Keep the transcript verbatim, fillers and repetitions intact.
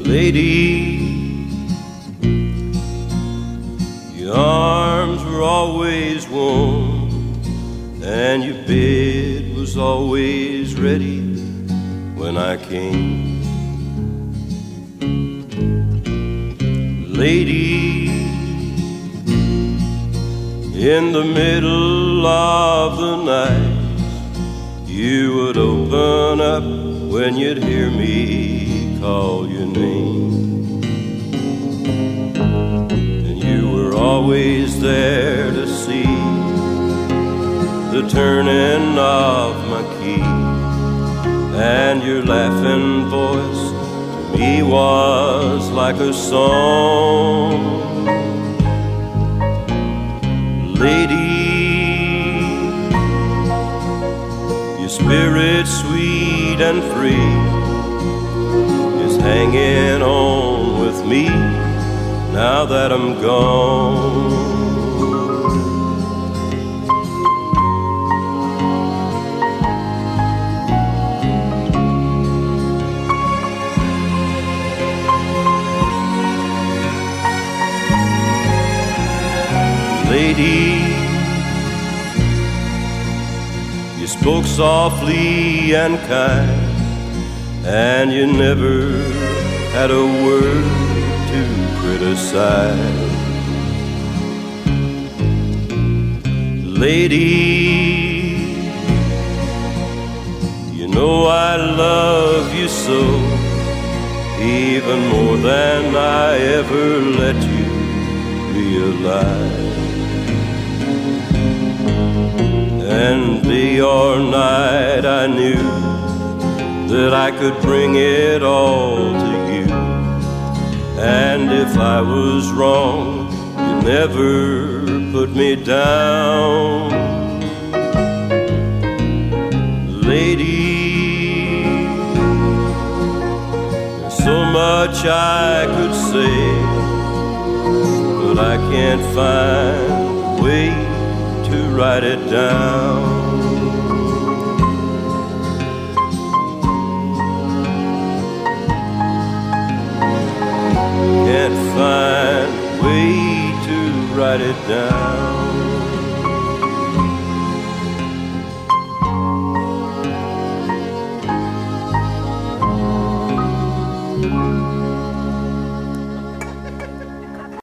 Lady, your arms were always warm, and your bed was always ready when I came. Lady, in the middle of the night, you would open up when you'd hear me call your name. And you were always there to see the turning of my key, and your laughing voice to me was like a song. Lady, your spirit sweet and free is hanging on with me now that I'm gone. Lady, you spoke softly and kind, and you never had a word to criticize. Lady, you know I love you so, even more than I ever let you realize. And day or night I knew that I could bring it all to you, and if I was wrong, you never put me down. Lady, there's so much I could say, but I can't find a way to write it down. Can't find a way to write it down.